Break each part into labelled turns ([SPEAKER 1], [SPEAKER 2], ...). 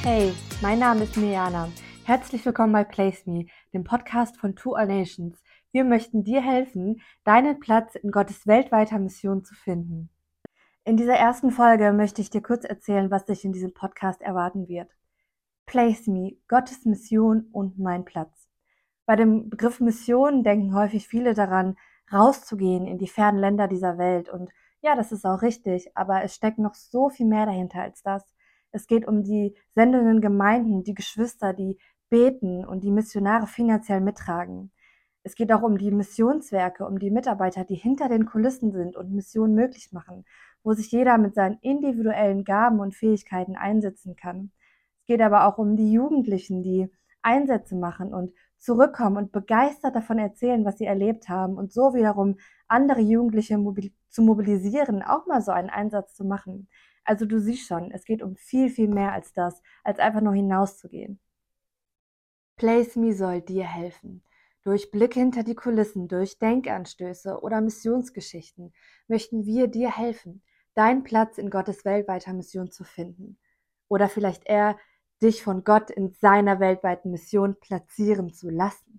[SPEAKER 1] Hey, mein Name ist Mirjana. Herzlich willkommen bei Place Me, dem Podcast von To All Nations. Wir möchten dir helfen, deinen Platz in Gottes weltweiter Mission zu finden. In dieser ersten Folge möchte ich dir kurz erzählen, was dich in diesem Podcast erwarten wird. Place Me, Gottes Mission und mein Platz. Bei dem Begriff Mission denken häufig viele daran, rauszugehen in die fernen Länder dieser Welt. Und ja, das ist auch richtig, aber es steckt noch so viel mehr dahinter als das. Es geht um die sendenden Gemeinden, die Geschwister, die beten und die Missionare finanziell mittragen. Es geht auch um die Missionswerke, um die Mitarbeiter, die hinter den Kulissen sind und Missionen möglich machen, wo sich jeder mit seinen individuellen Gaben und Fähigkeiten einsetzen kann. Es geht aber auch um die Jugendlichen, die Einsätze machen und zurückkommen und begeistert davon erzählen, was sie erlebt haben und so wiederum andere Jugendliche zu mobilisieren, auch mal so einen Einsatz zu machen. Also du siehst schon, es geht um viel, viel mehr als das, als einfach nur hinauszugehen. Place Me soll dir helfen. Durch Blicke hinter die Kulissen, durch Denkanstöße oder Missionsgeschichten möchten wir dir helfen, deinen Platz in Gottes weltweiter Mission zu finden. Oder vielleicht eher, dich von Gott in seiner weltweiten Mission platzieren zu lassen.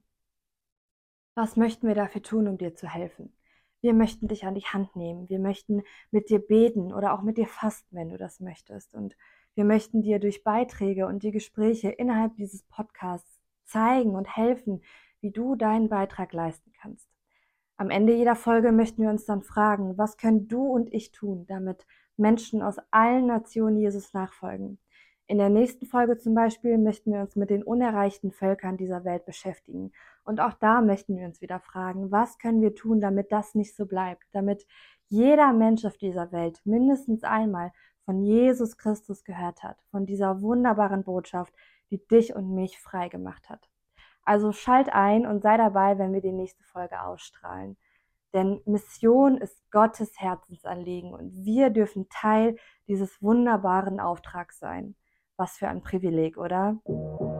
[SPEAKER 1] Was möchten wir dafür tun, um dir zu helfen? Wir möchten dich an die Hand nehmen. Wir möchten mit dir beten oder auch mit dir fasten, wenn du das möchtest. Und wir möchten dir durch Beiträge und die Gespräche innerhalb dieses Podcasts zeigen und helfen, wie du deinen Beitrag leisten kannst. Am Ende jeder Folge möchten wir uns dann fragen, was können du und ich tun, damit Menschen aus allen Nationen Jesus nachfolgen? In der nächsten Folge zum Beispiel möchten wir uns mit den unerreichten Völkern dieser Welt beschäftigen. Und auch da möchten wir uns wieder fragen, was können wir tun, damit das nicht so bleibt, damit jeder Mensch auf dieser Welt mindestens einmal von Jesus Christus gehört hat, von dieser wunderbaren Botschaft, die dich und mich frei gemacht hat. Also schalt ein und sei dabei, wenn wir die nächste Folge ausstrahlen. Denn Mission ist Gottes Herzensanliegen und wir dürfen Teil dieses wunderbaren Auftrags sein. Was für ein Privileg, oder?